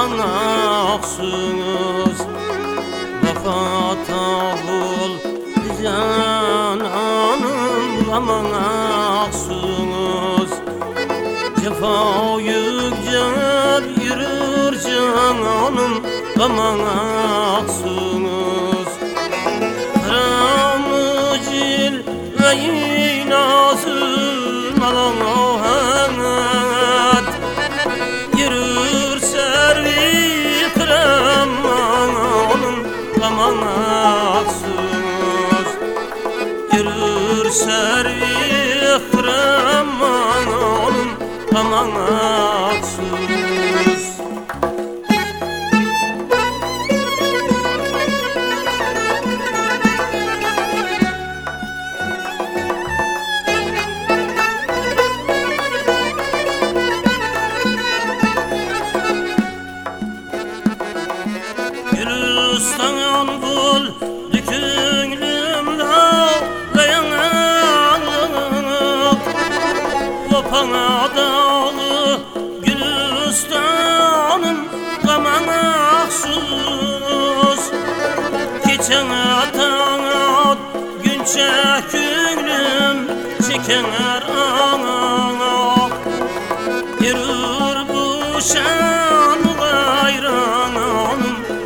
mahsunuz. Vefata bul cananım mahsunuz. Cefa yükler yürür cananım mahsunuz. Ramıcil ve yinazın alahat yürür servi kıramanım mahsunuz. Yürür servi kıramanım mahsunuz. Gülistan bul dükünlümde dayanıp Vapana dağlı Gülistan'ım mahsus. Geçen atanat gün çekülüm çeker ana. Yürür bu şan gayranım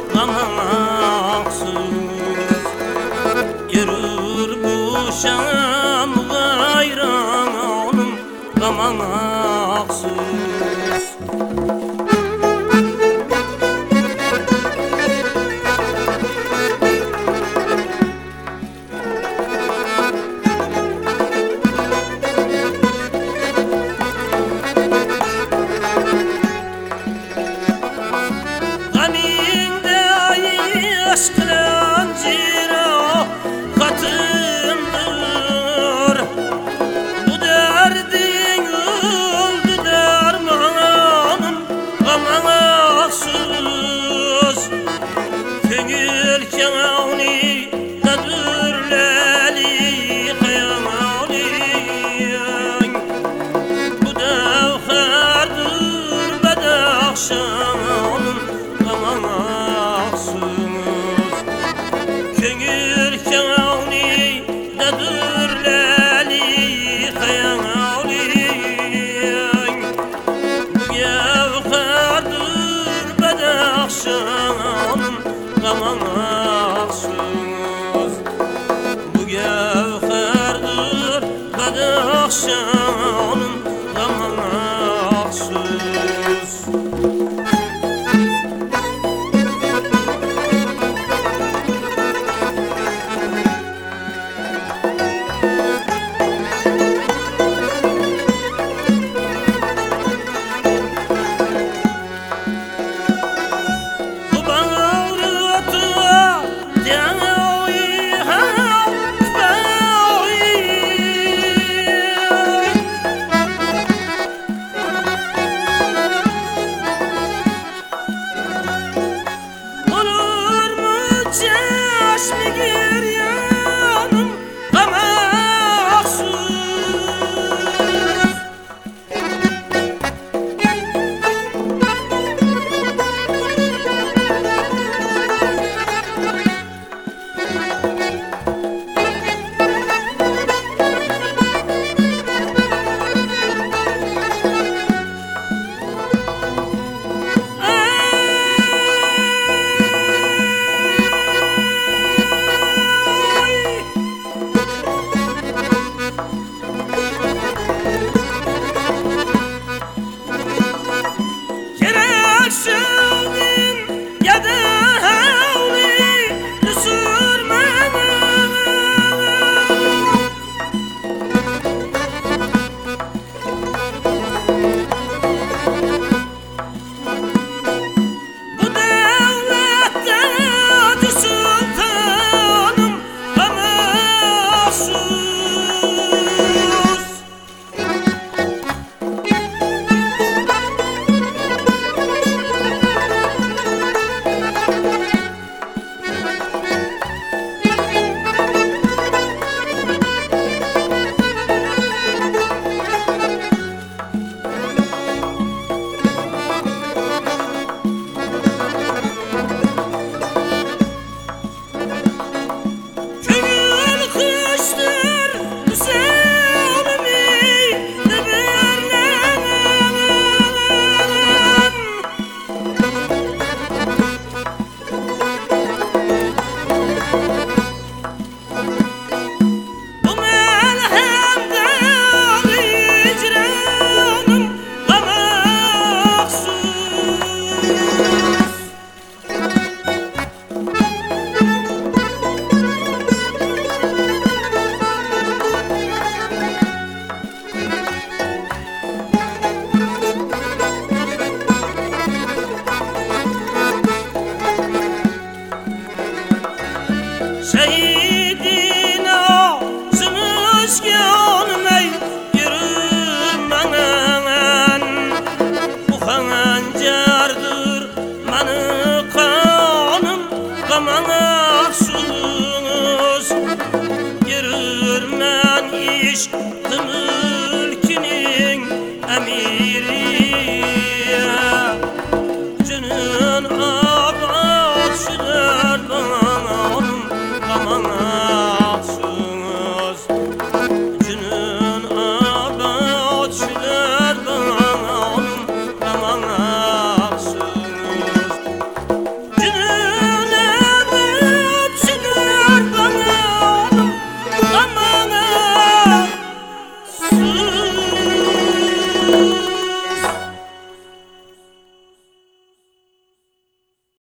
mahsus. Yürür bu şan gayranım mahsus. Aşkın ciro katımdır. Bu derdin öldü dermanım mahsus. Köngül kâni kadürleli kıyamaliyen. Bu devherdir bedakşanım mahsus. Köngül kâni dadürleli hayaliyen. Bu gevherdir bedakşanım mahsus. Bu gevherdir bedakşanım mahsus. Sultanım mahsus.